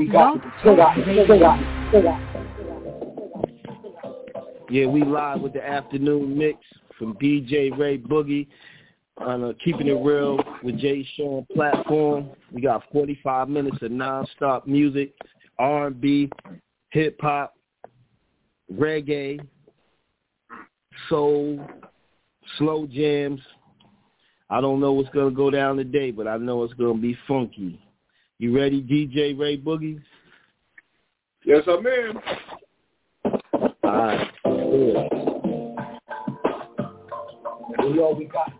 Yeah, we live with the afternoon mix from DJ Ray Boogie on Keeping It Real with Jay Sean platform. We got 45 minutes of non-stop music, R&B, hip-hop, reggae, soul, slow jams. I don't know what's going to go down today, but I know it's going to be funky. You ready, DJ Ray Boogie? Yes, I'm in. All right. Good. We got.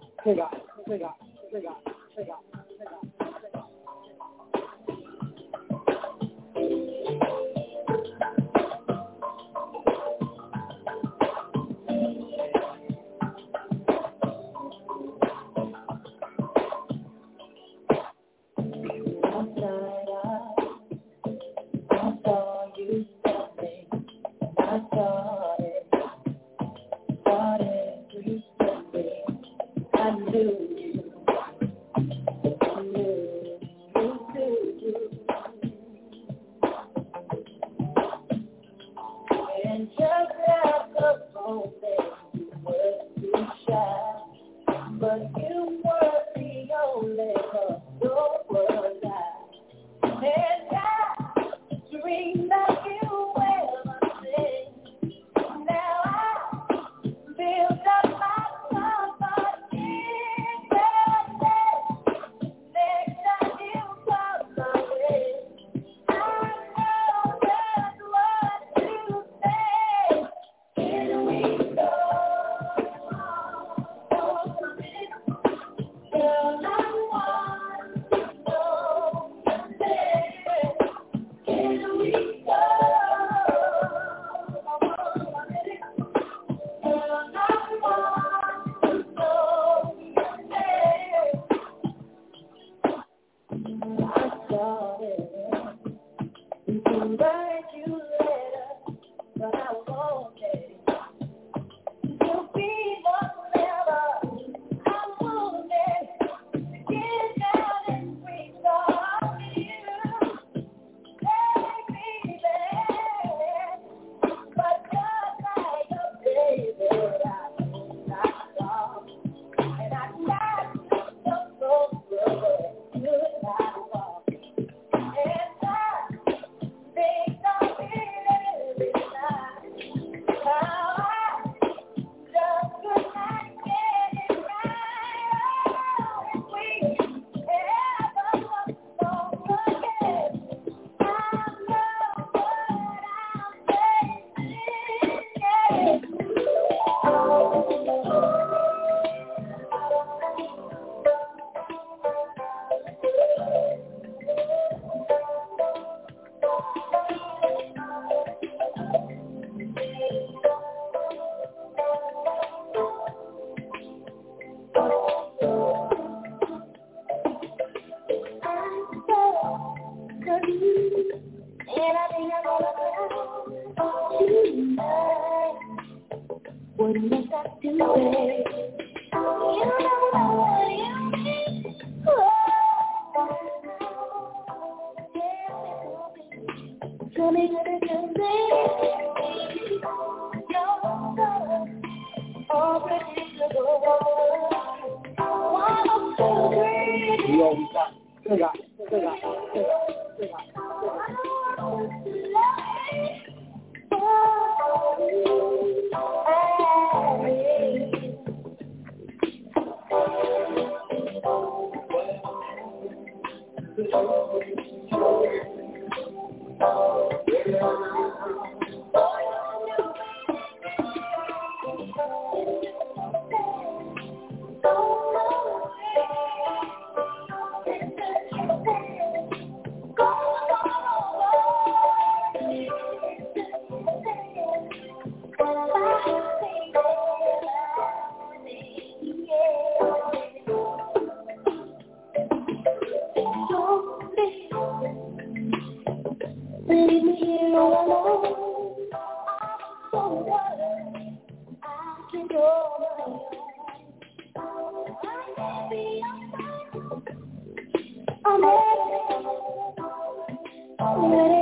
I'm ready.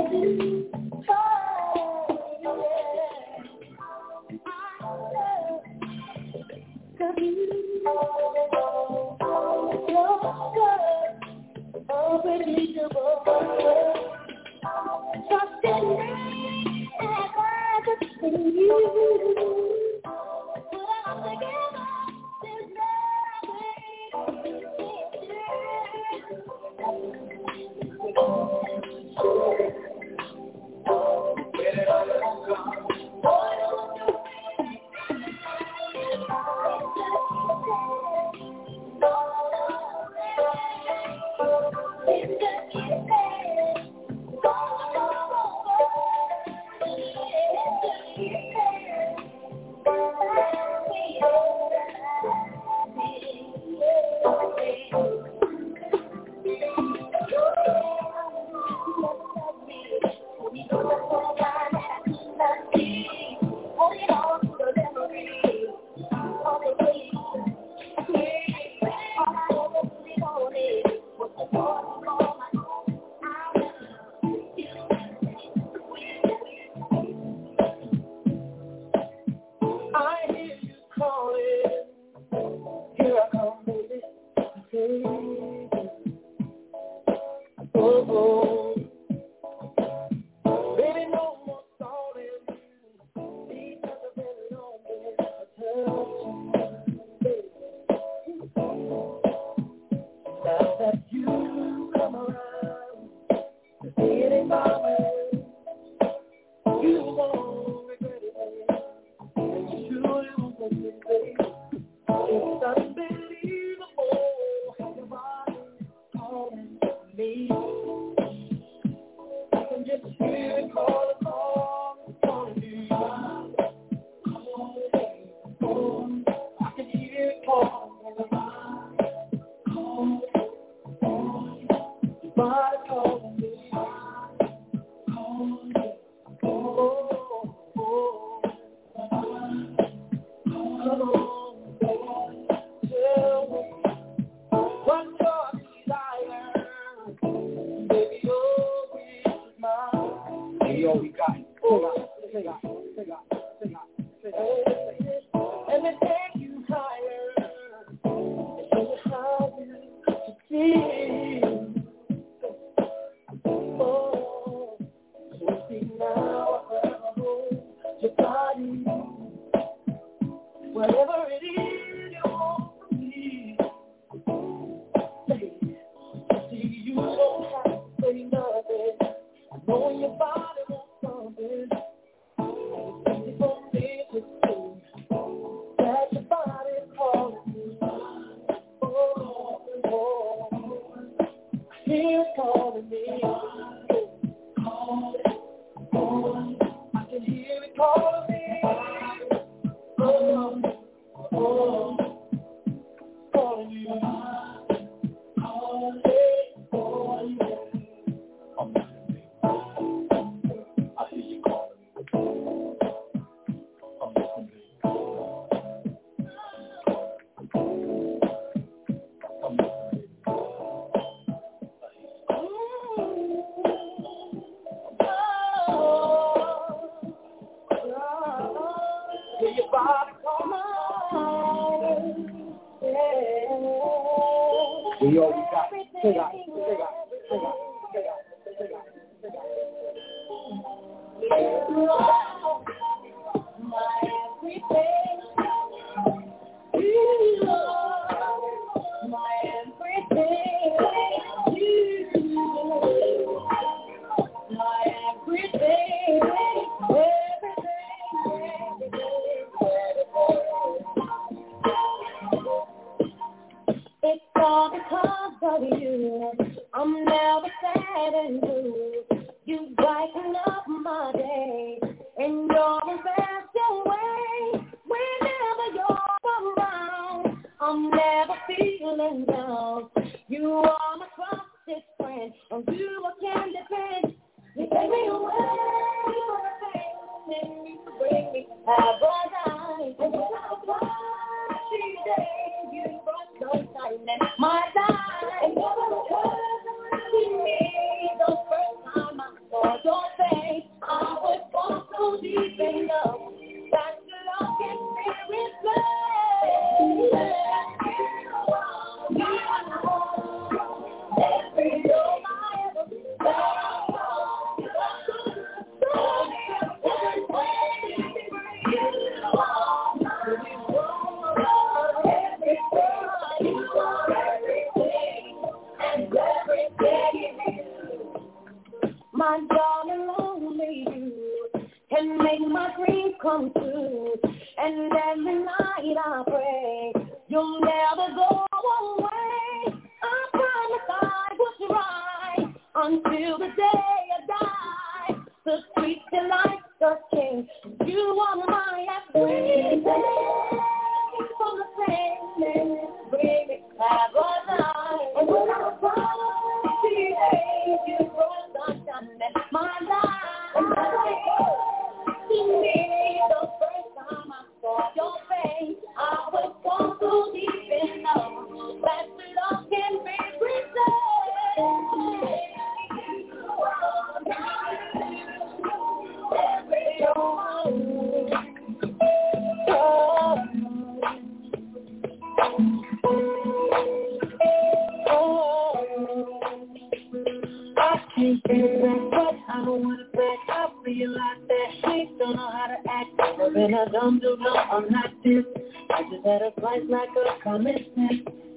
I'm not this. I just had a flight like a comet snap.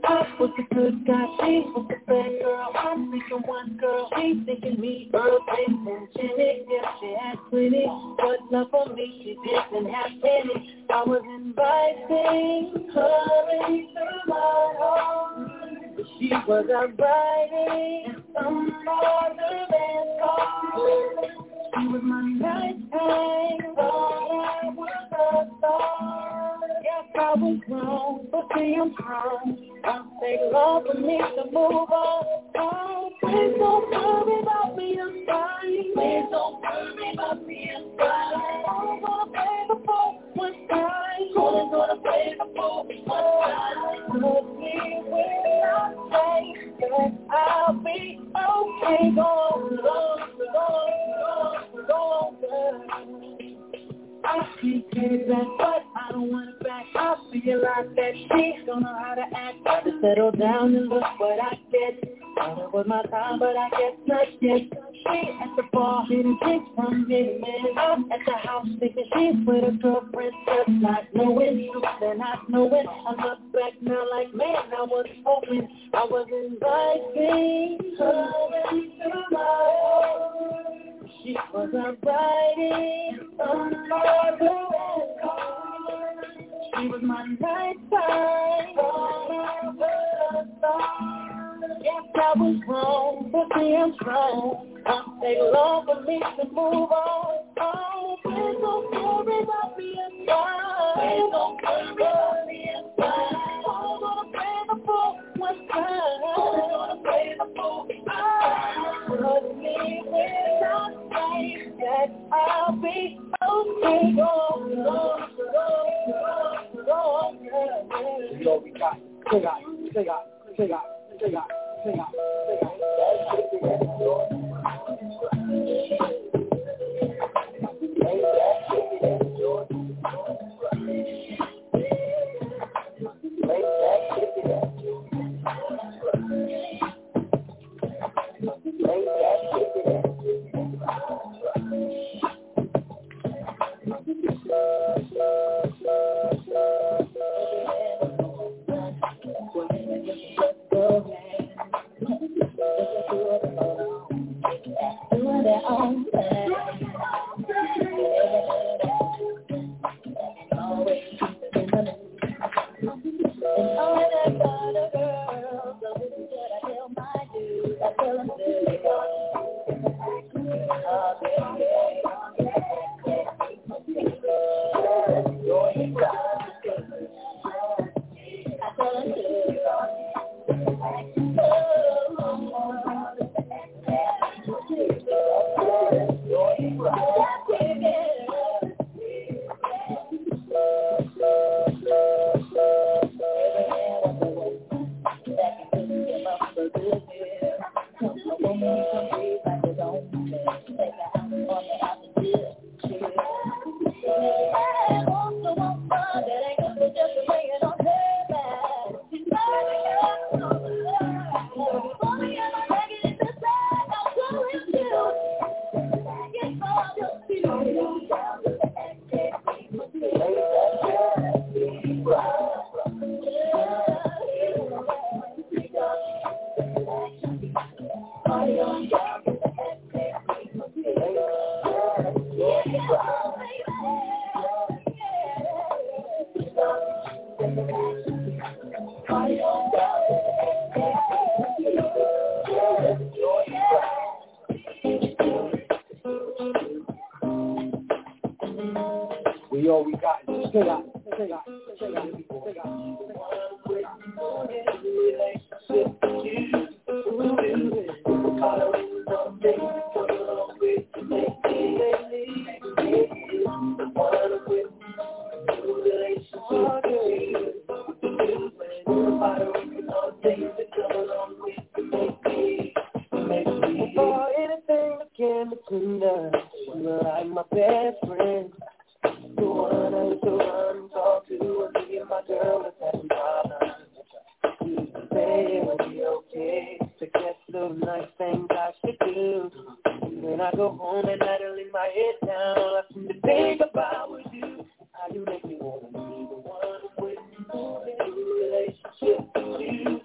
I was the good guy, she was the bad girl. I'm thinking one girl, she thinking me. Earl Jason, Jenny, yeah, she had plenty, but not for me, she didn't have any. I was inviting her into my home, but she was out riding some other man's car. She was my nighttime, thought I was a star. Yes, I was wrong, but see, I'm strong. I'll take long for me to move on. Oh, please don't worry about me, I'm fine. Please don't worry about me, I'm fine. I'm gonna play the fool one time. I'm gonna play the fool one time. Look me when I say that I'll be okay. I can't take back, but I don't want it back. I feel like that she's gonna know how to act. Try to settle down and look what I get. Thought it was my time, but I guess not yet. She at the bar, hitting chicks from me, man. I'm at the house, thinking she's with a girlfriend, just not knowing, then not knowing. I look back now like, man, I was hoping I was inviting her into my home. She was out riding on another man's car. She was my nighttime, thought I was a star. Yes, I was wrong, but see, I'm strong. I'll take long for me to move on. Oh, please don't worry about me, I'm fine. Please don't worry about me, I'm fine. I'm gonna play the fool one time. I'm gonna play the fool. Trust me when I say that I'll be okay. Yo, we got, sing out. When I go home and I don't lay my head down, all I seem to think about was you. How you make me wanna be the one waiting for a new relationship with you.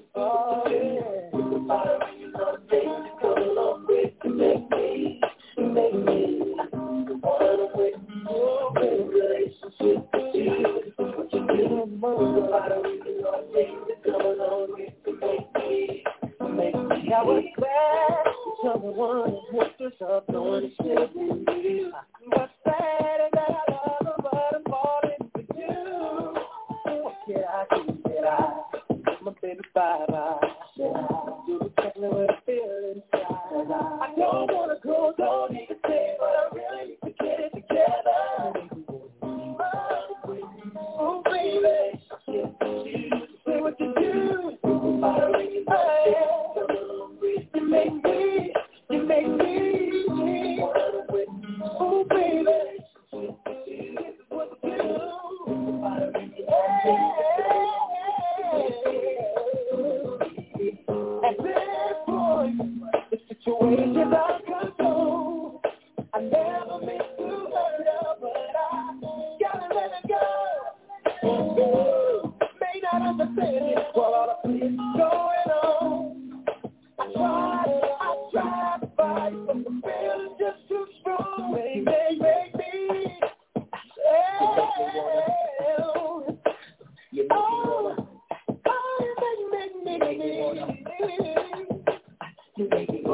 What's sad is that I love her, but I'm falling for you. What can I do? My baby, bye-bye. Do exactly what I feel inside. I don't wanna go, don't need to say, but I really need to get it together. Oh, baby, say what you do. You make me. Oh, baby, what you do. At this point, the situation's out of control. I never meant to hurt her, but I gotta let it go. May not understand it while all the things going on. I tried to fight, but the feeling's just too strong. Make me. You make me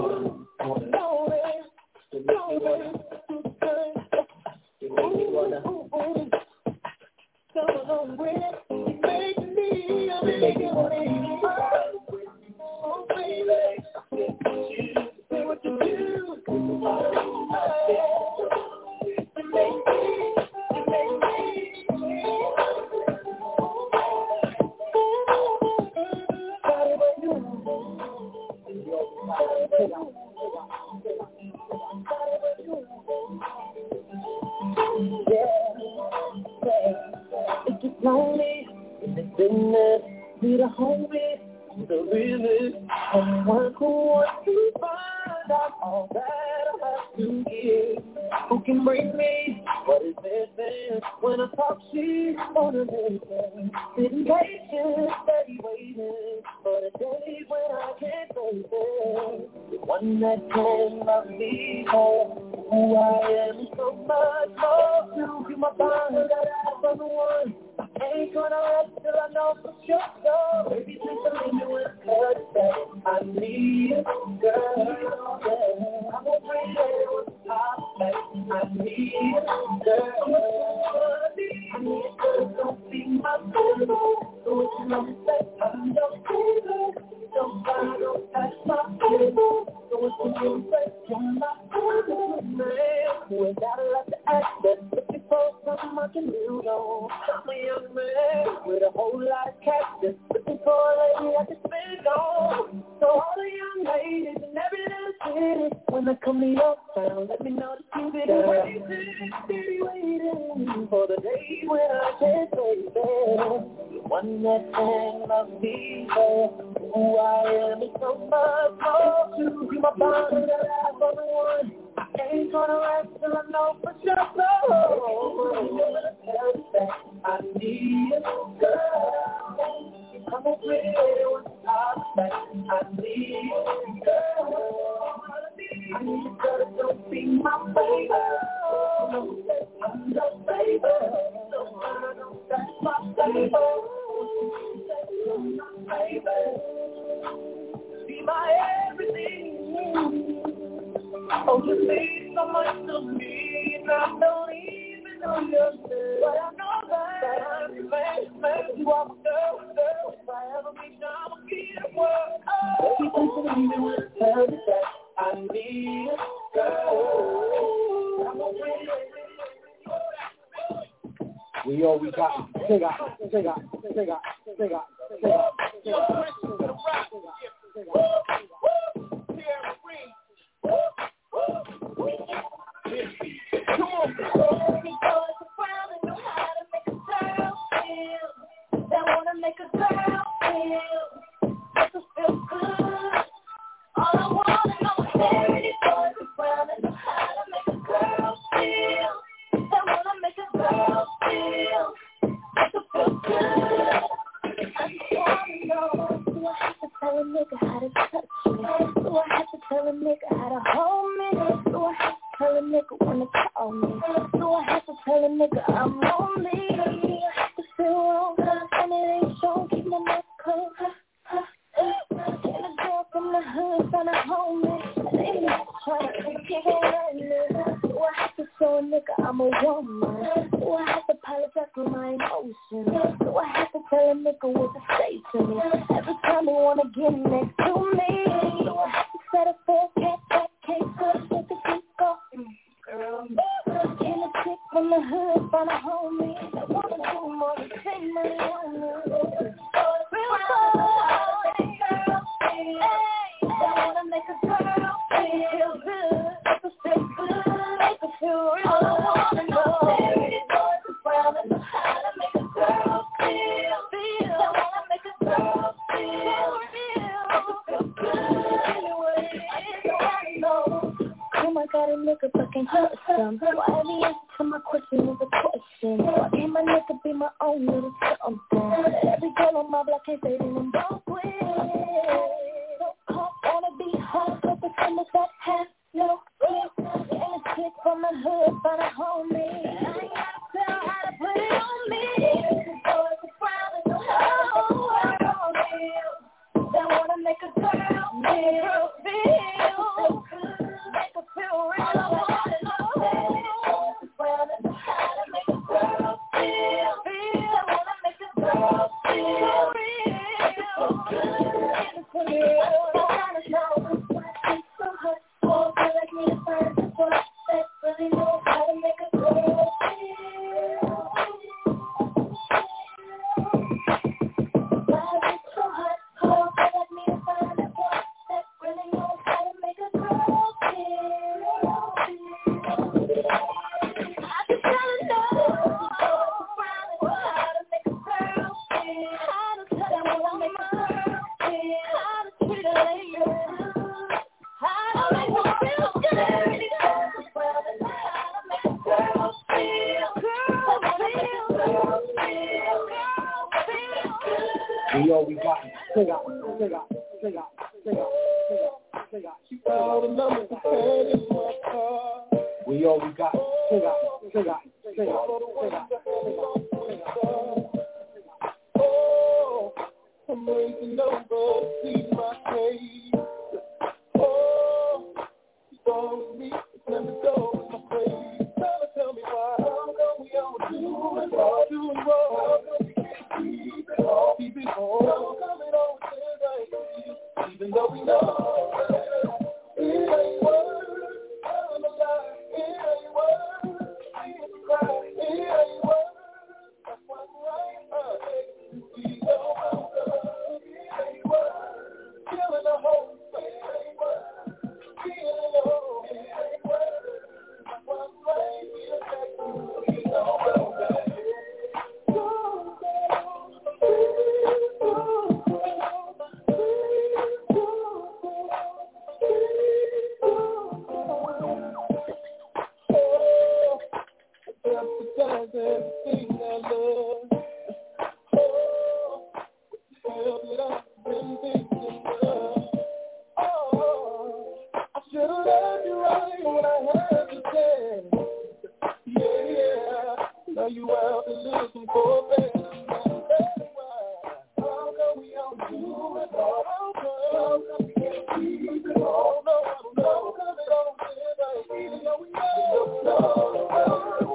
It gets lonely in this business. Be the homie, the realest, someone who wants to find out all that I have to give. Who can bring me what is missing? When I talk, she's on a mission. Sitting patient, steady waiting for the day when I can't face it. The one that can love me more. Who I am is so much more. You my bond, that I'm the one. I ain't gonna rest till I know for sure. So, baby, please believe me when I cut that. I need a girl, yeah. I'm gonna bring it with the top back. I need a girl, I need a girl, don't be my baby. So what you know say, I'm your baby. Don't touch my baby. So what you know say, you're my baby. Man, who ain't got a lot to ask, but looking for something I can build on. I'm a young man with a whole lot of cash, just looking for a lady I can spend on. So all the young ladies in every little city, when I come to your town, let me know that you be there. Steady waiting for the day when I can't wait there. The one that can love me there. Who I am is so much more. You my bond, that I'm the one. I ain't gonna rest till I know for sure. I need a girl. I'm a pretty one. I need a girl. I need a girl that don't be my baby. I'm your baby. So I don't touch my baby. Be my everything. Oh, you mean so much to me, and I don't even know your name. But I know that I'm the man, you are my girl. If I ever meet you, I'ma keep it work. Baby, don't believe me when I tell you that I need a girl. I'm a We got. Make a girl feel, make her feel good. All I wanna know is charity boys around and know how to make a girl feel. They wanna make a girl feel, make her feel good. I just wanna know, do I have to tell a nigga how to touch me? Do I have to tell a nigga how to hold me? Do I have to tell a nigga when to call me? Do I have to tell a nigga I'm lonely? Do I have to feel wrong? And it ain't so, keep my mouth closed. And a girl from the hood tryna hold me. They not tryna get me. nigga I'm a woman? Do I have to apologize for my emotions? Do I have to tell a nigga what to say to me? Every time he wanna get next to me, do I have to set a full cat case so with the keep going? Girl, getting a chick from the hood, find a homie that wanna do more than take money on me. Real boy, hey, I wanna make a girl feel good, make her stay good, make her feel real. I wanna know how to make a girl feel. I wanna make a girl feel real, feel good. Anyway, I know. Come, I got a nigga fucking handsome. Why every answer to my question is a question? Why can't my nigga be my own little something? Every girl on my block can't say they don't quit. Wanna be hot, but the summer's that have no grip. Getting a chick from the hood, find a homie. I ain't gotta tell how to put it on me. Boys are frowning, that wanna make a girl feel, make her feel real. I wanna know how to make a girl feel, I wanna make a girl feel real. I gotta know why it's so hot. Oh, feel like me to find a boy that really knows how to make a girl feel. Why it's so hot. Oh, feel like me to find a boy that really knows how to make a girl feel. I just gotta know how to make a girl feel. How to tell her what I make a girl feel. How to treat her lady. How to make her feel good. How to make a girl feel. Girl feel. We all we got. Sing out. She found a number to pay in my car. We all we got. Sing out. Oh, I'm raising over to see my case. Oh, she calls me, let me go in my face. Tell me why, how come we all doing wrong? How come we can't keep it home? How come it always feels like even though we know it ain't worth, I'm a lie, it ain't worth, we cry, it ain't worth, that's what's right, we know how love, it ain't worth, killing a whole, it ain't worth, feeling alone, it ain't worth, that's what's right, we know how love. Everything I love. Oh, hell did I been thinking of? Oh, I should have left you right when I had to say. Yeah, now you out there looking for a better man. How come we all do it all? How come we can't keep it all? No, I don't know. How come it all feels like even though we know.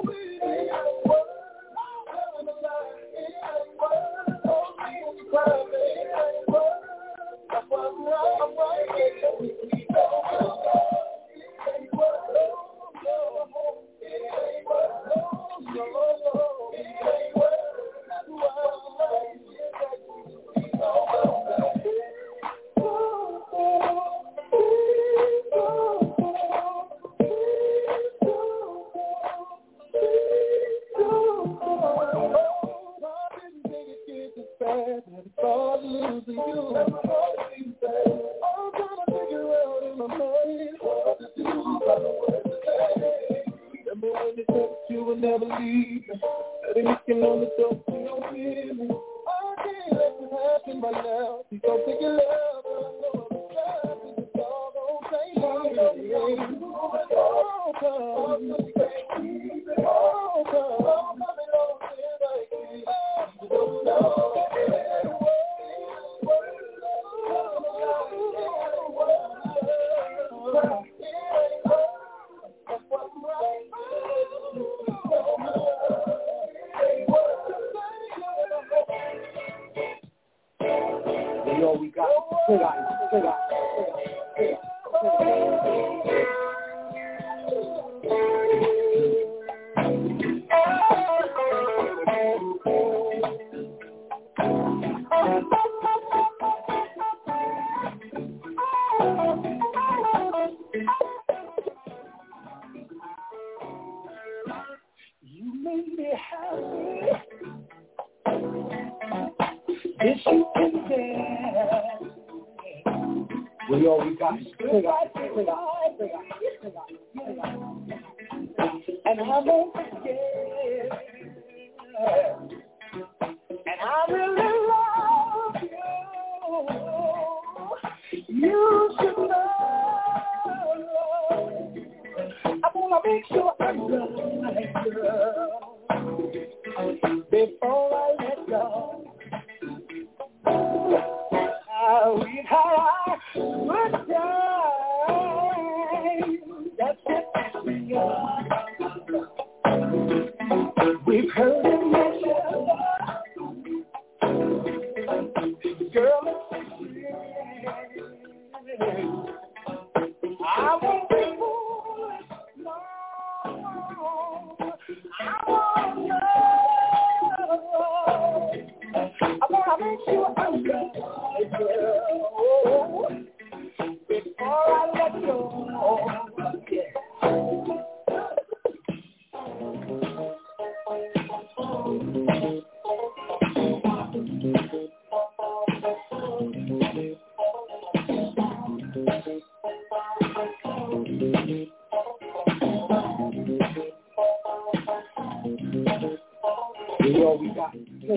You will never leave me. Steady knocking on the door, you don't hear me. I can't let this happen right now. You don't take your love, but I know I'm inside. It's all gonna take me. Oh, come. You can't keep it. Oh, come. I'm coming on here like this. You don't know. That's what's right. You made me happy. This you can bear. We all we got. And I won't forget. And I really love you. You should know. I wanna make sure I'm right, girl. Before I let go. We've had our good time. That's it. We've heard it mentioned. Girl, I won't be foolish. No. I wanna make sure I'm right, girl, before I let go. We all we got.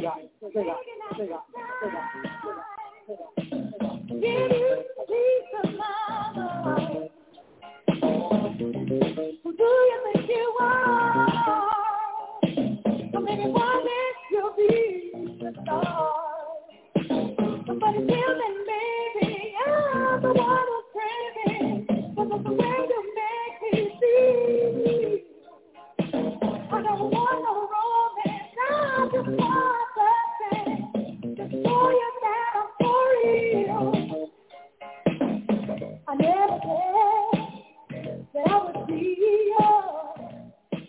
Give you peace of mind. Who do you think you are? How many moments you'll be the star? Somebody tell me, maybe I'm the one who's craving for the way you make me see. I don't want no romance, I just want something to show you that I'm for real. I never said that I would be yours,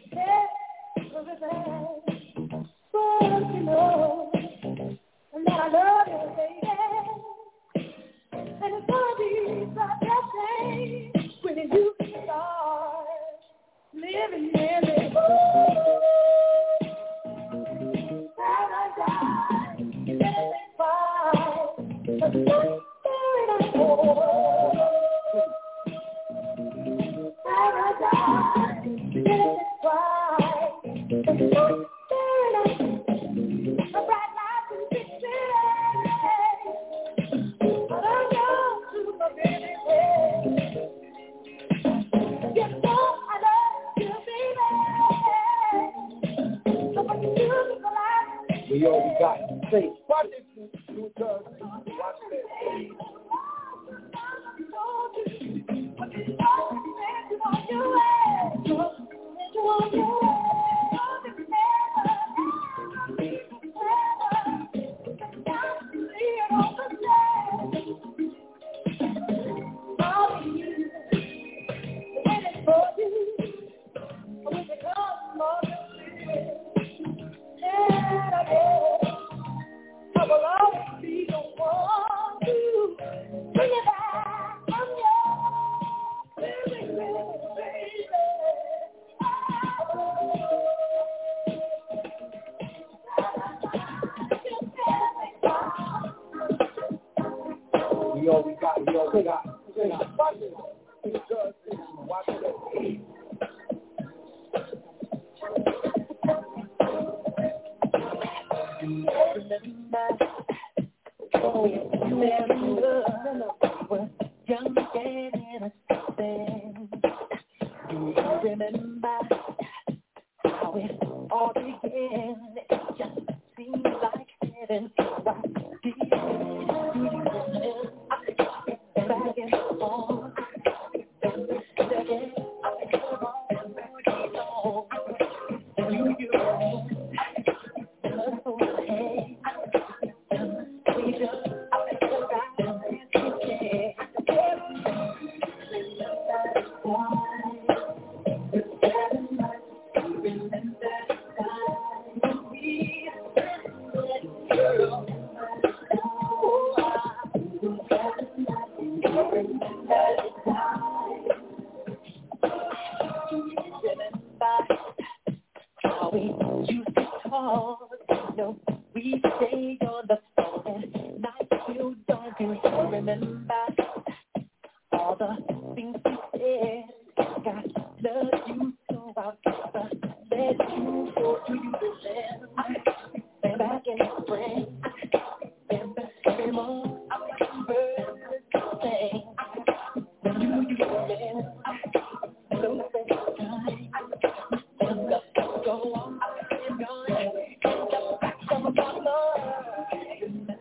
everything, but you know that I love you, baby, and it's gonna be such a shame when you start living in me. Paradise, everything's fine, but something I know. Paradise, everything's fine, but something I know. A bright light in the city, but I know to my baby. You know I love you, baby. So what you do for life? We all we got. Say, watch it. Watch it. I will always be the one to bring it back from you, baby, baby. We all we got. Watch it. Watch it. Young and innocent. Do you remember how it all began? It just seemed like heaven. Why did you remember? I back and forth. we used to talk. No, we stayed on the phone and night till dawn. Do you remember all the things we said? God loves you so I'll never let you go. Do you remember? And back in the spring, and the anymore, I remember the thing. When you remember, so the time, and the go on, and gone, and the back of my love. Remember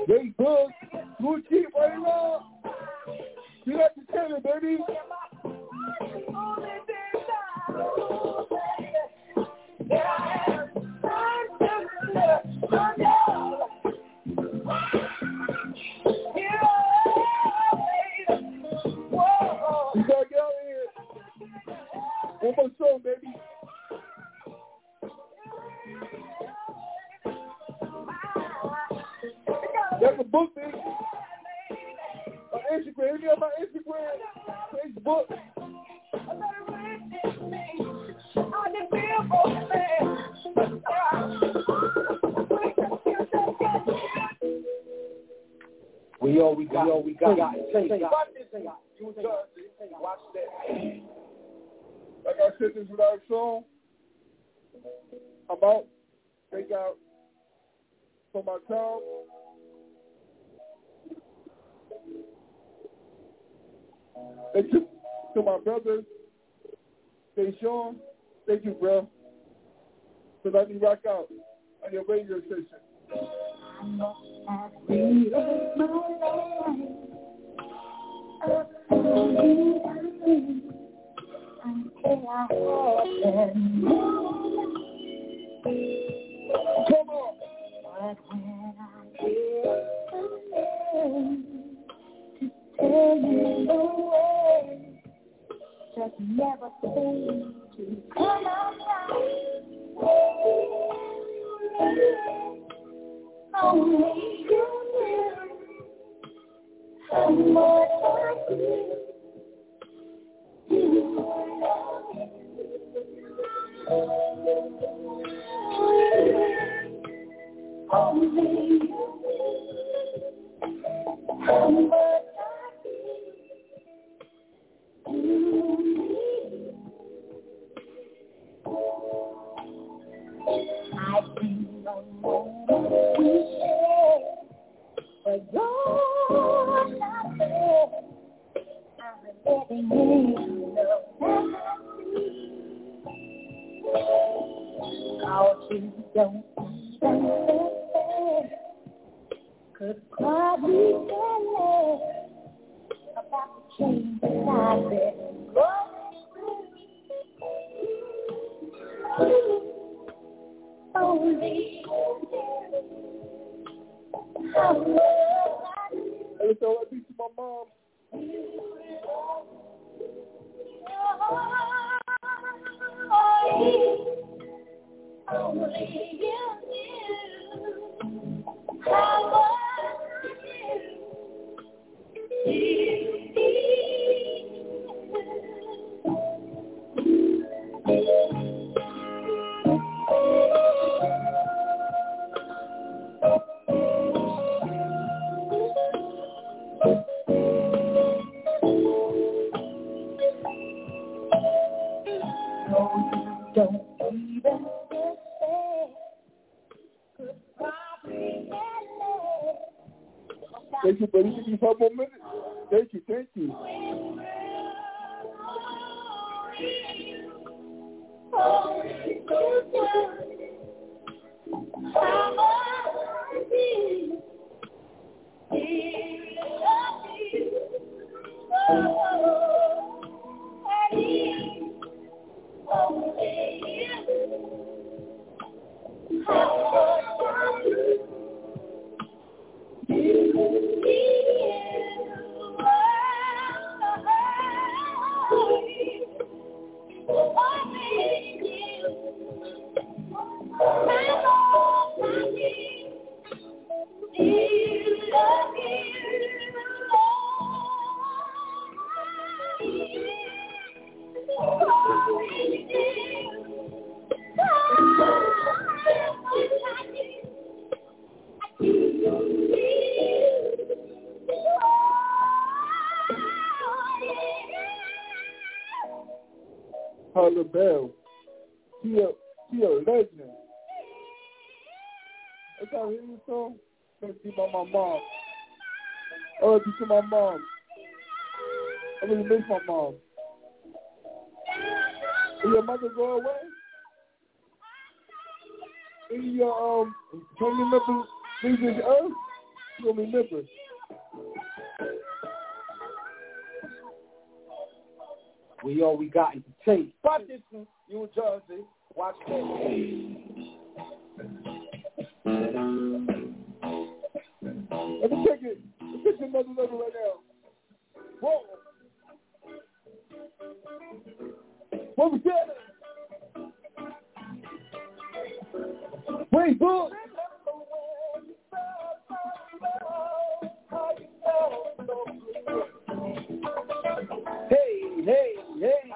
They good. Good keep right now. You got the tenor, baby. You gotta get out of here. One more song, baby. That's a book, baby. My Instagram. Hit me on my Instagram. Facebook. We all we got. Watch that. Like I said, this without a song. I'm out. Thank God for my time. Thank you to my brothers. Hey, Sean. Thank you, bro. For letting me rock out on your radio station. I must have created my life until I had them. Come on. But when I get to tell you the way, just never seem to come out right. Only you knew how much I do. You love me. Only you knew how much I do. I've been alone we share, but you're not there. I'm letting you know that I see. Cause you don't even understand. Could probably tell about the change that I've been going through. Only how much I do. Hey, so I beat to my mom. Only you knew how much I do. Don't even Thank you, buddy. Give me 5 more minutes. Thank you, thank you. Harley Bell. She a legend. That's how I hear this song. Thank you about my mom. I love you to my mom. I really miss my mom. Did your mother go away? Can you remember leaving this earth? you'll remember. We all we got is the tape. Watch this, you in Jersey. Watch this. Let me take it. Let's take another level right now. Whoa. What was that? Wait, boom. Hey, hey, hey.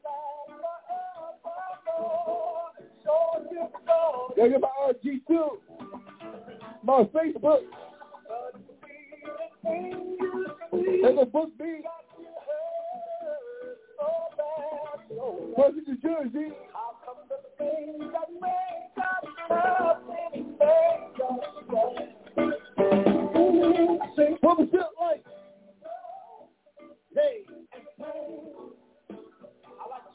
Yeah, get my RG too. My Facebook. There's a book me. What's in New Jersey? What was it like? Hey. I like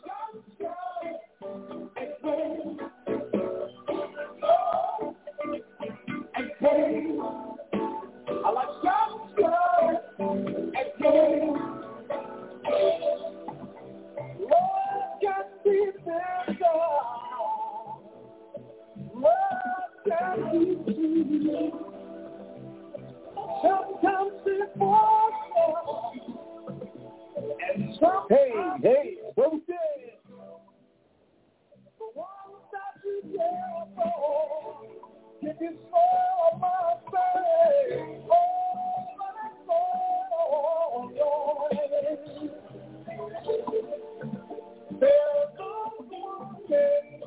sometimes it's more. Hey, hey, what was that? The one that you care for, you can smell my face. Oh, there's no one can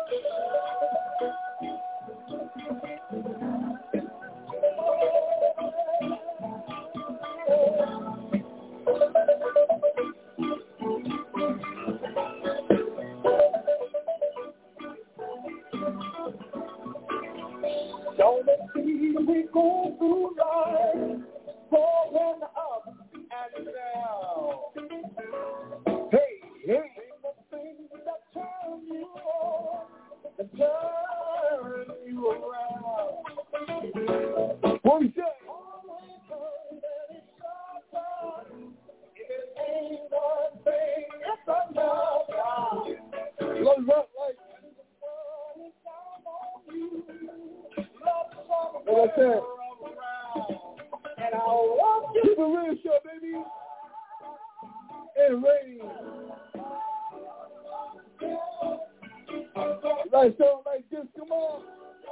don't let me we go through life, falling up and down. Hey, hey, the things that turn you on, that turn you around. What you say? It ain't one thing, it's another. Let's rock like like I said, and I want you to really show, baby. And rain. Like something like this, come on.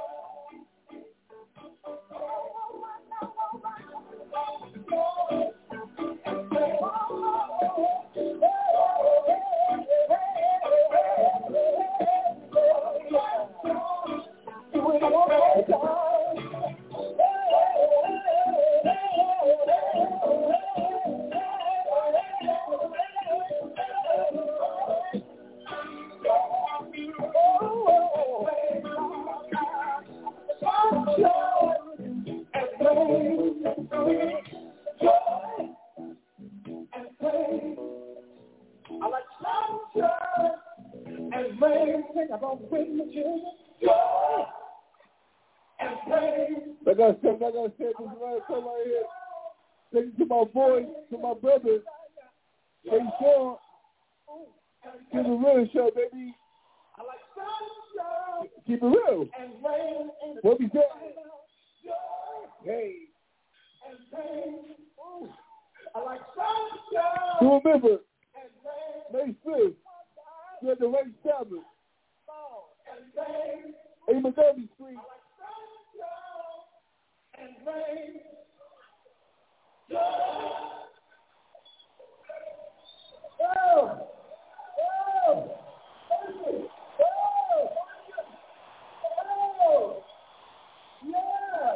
Like I said, this last time right here. Thank you to my boys, to my brothers. Hey, Sean. Keep it real, show, baby. Keep it real. What we say? Hey. To remember, May 5th, you at the Right Sabbath. 8 Montgomery Street. And rain. Oh! Oh! Oh! Oh! Yeah!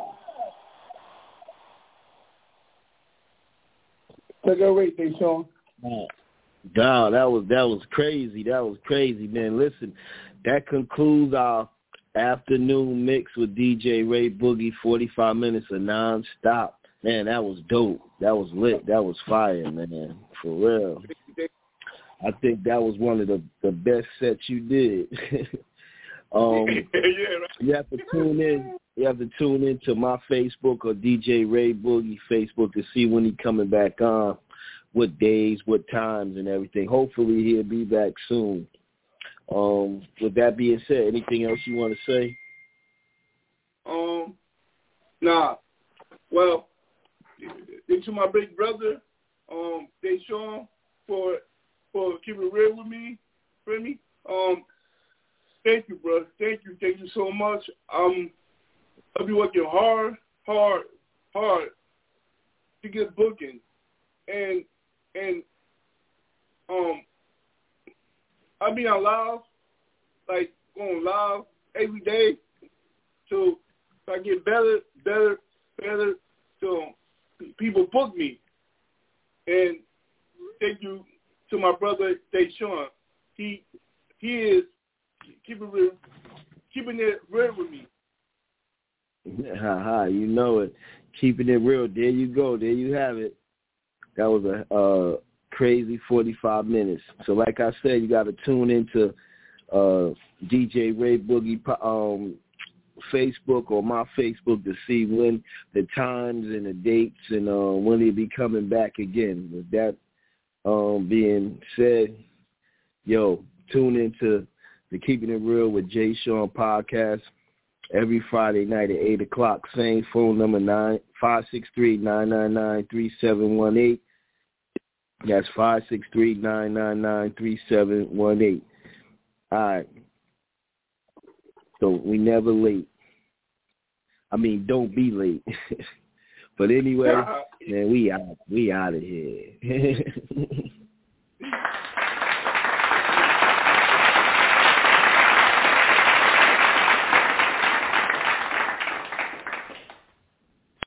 Take it away, Sean. Wow, that was crazy. That was crazy, man. Listen, that concludes our afternoon mix with DJ Ray Boogie, 45 minutes of non-stop. Man, that was dope. That was lit. That was fire, man. For real. I think that was one of the best sets you did. You have to tune in. You have to tune into my Facebook or DJ Ray Boogie Facebook to see when he's coming back on, what days, what times, and everything. Hopefully he'll be back soon. With that being said, anything else you want to say? Nah. Well, to my big brother, Deshaun, for keeping it real with me, for me. Thank you, bro. Thank you so much. I'll be working hard to get booking, and I'll be on live, like going live every day, so I get better, so people book me. And thank you to my brother Deshaun. He is keeping it real with me. You know it. Keeping it real. There you go. There you have it. That was a crazy 45 minutes. So like I said, you got to tune into DJ Ray Boogie Facebook or my Facebook to see when the times and the dates and when he'll be coming back again. With that being said, tune into the Keeping It Real with Jay Sean podcast every Friday night at 8 o'clock. Same phone number, 563-999-3718. That's 563-999-3718. All right. So we never late. I mean, don't be late. But anyway, man, we out of here.